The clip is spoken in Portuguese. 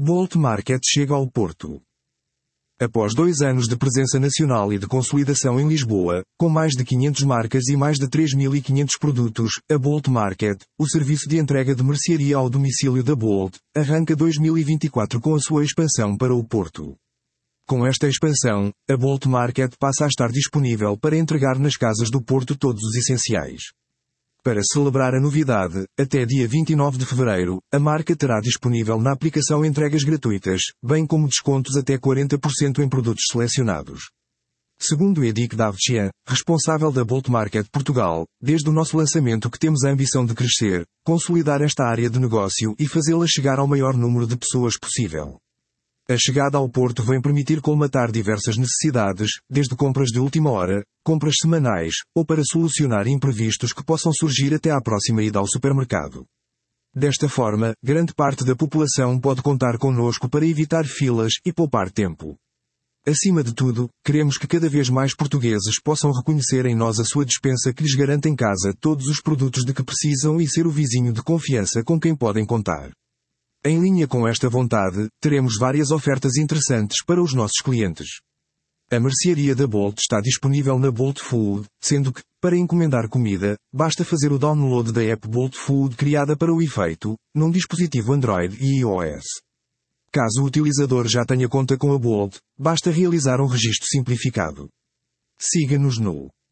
Bolt Market chega ao Porto. Após 2 anos de presença nacional e de consolidação em Lisboa, com mais de 500 marcas e mais de 3.500 produtos, a Bolt Market, o serviço de entrega de mercearia ao domicílio da Bolt, arranca 2024 com a sua expansão para o Porto. Com esta expansão, a Bolt Market passa a estar disponível para entregar nas casas do Porto todos os essenciais. Para celebrar a novidade, até dia 29 de fevereiro, a marca terá disponível na aplicação entregas gratuitas, bem como descontos até 40% em produtos selecionados. Segundo Edic Davchian, responsável da Bolt Market Portugal, desde o nosso lançamento que temos a ambição de crescer, consolidar esta área de negócio e fazê-la chegar ao maior número de pessoas possível. A chegada ao Porto vem permitir colmatar diversas necessidades, desde compras de última hora, compras semanais, ou para solucionar imprevistos que possam surgir até à próxima ida ao supermercado. Desta forma, grande parte da população pode contar connosco para evitar filas e poupar tempo. Acima de tudo, queremos que cada vez mais portugueses possam reconhecer em nós a sua despensa que lhes garante em casa todos os produtos de que precisam e ser o vizinho de confiança com quem podem contar. Em linha com esta vontade, teremos várias ofertas interessantes para os nossos clientes. A mercearia da Bolt está disponível na Bolt Food, sendo que, para encomendar comida, basta fazer o download da app Bolt Food criada para o efeito, num dispositivo Android e iOS. Caso o utilizador já tenha conta com a Bolt, basta realizar um registro simplificado. Siga-nos no